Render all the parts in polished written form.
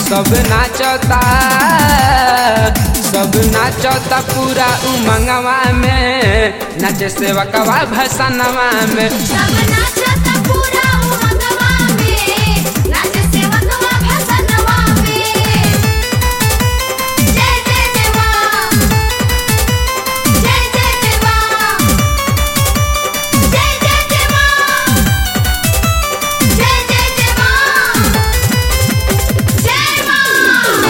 सब नाचता पूरा उमंगवा में, नाचे सेवकवा भसनवा में। सब नाचता पूरा उमंगवा में, नाचे सेवकवा भसनवा में। जय जय जय मां, जय जय जय मां, जय जय जय मां, जय जय जय मां, जय मां।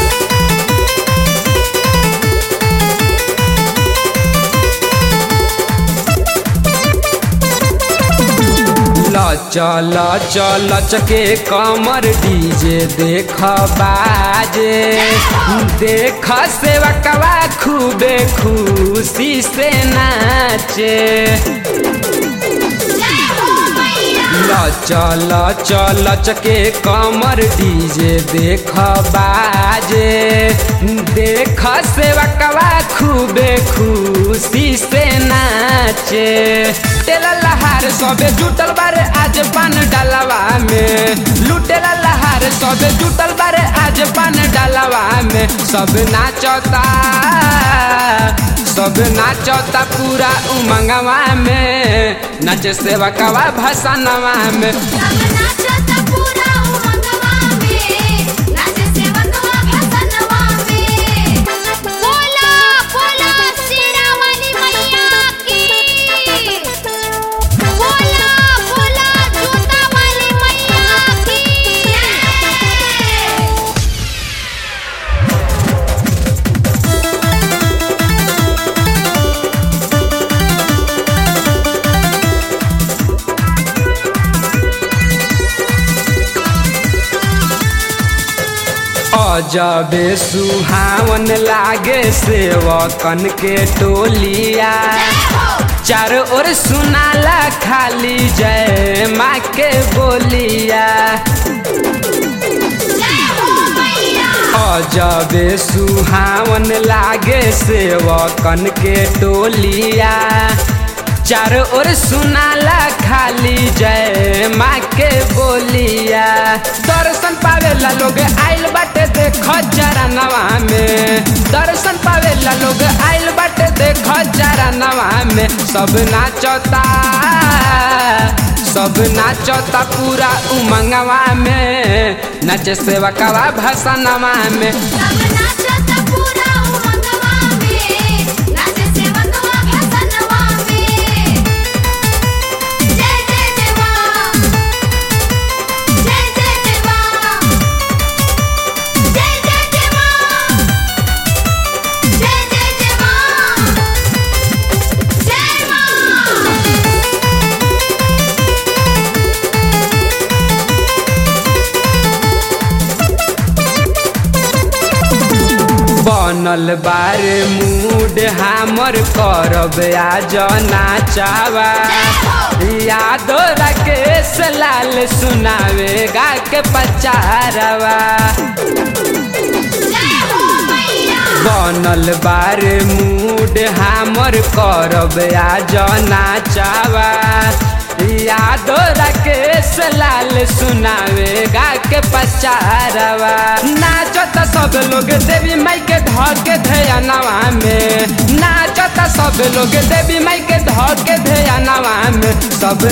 चल चल चके कमर डीजे देख बाजे, देख सेवकवा खूबे खुशी से नाचे। चल चल चके कमर डीजे देख बाजे, देख सेवकवा खूबे खुशी से नाचे। तेला लहार सबे जुटल बारे आज पान डालवा में, लुटेला लहार सबे जुटल बारे आज पान डालवा में। सब नाचता पूरा उमंगवा में, नाचे सेवकवा भसनवा में। सब नाचता पूरा उमंगवा में, नाचे सेवकवा भसनवा में। बोला बोला शेरा वाली मैया की, बोला बोला जूता वाली मैया की। अजबे सुहावन लागे सेवकन के टोलिया, चारों ओर सुनाला खाली जय माँ के बोलिया। अजबे सुहावन लागे सेवकन के टोलिया, चारों ओर सुनाला खाली जय माँ के बोलिया। दर्शन पावेला लोग आइल बाटे देख चरणवा में, दर्शन पावेला लोग आइल बाटे देख चरणवा में। सब नाचता पूरा उमंगवा में, नाचे सेवकवा भसनवा में। सब नाचता पूरा उमंगवा में, नाचे सेवकवा भसनवा में। जय जय जय मां, जय जय जय मां, जय जय जय मां, जय जय जय मां, जय मां। बनल बारे मूड हमर करब आज नाचावा, यादो राकेश लाल सुनावे गा के पचारवा। बनल बारे मूड हमर करब आज नाचावा, यादो राकेश लाल सुनावे गा के पचारवा। नाचत सब लोग देवी माई के धर के ध्यानवा में, नाचत सब लोग देवी माई के धर के ध्यानवा में। सब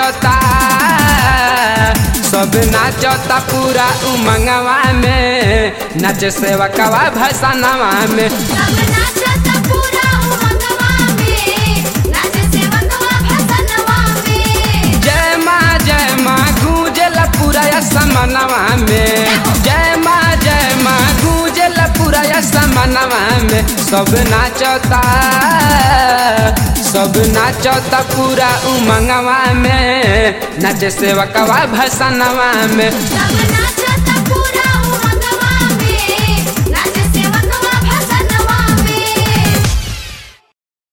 नाचता पूरा उमंगवा में, नाचे सेवकवा भसनवा में। सब नाचता पूरा उमंगवा में, नाचे सेवकवा भसनवा में। जय माँ गूंजेला पूरा समनवा में, जय माँ गूंजेला पूरा समनवा में। सब नाचता पूरा उमंगवा में, नाचे सेवकवा भसनवा में। सब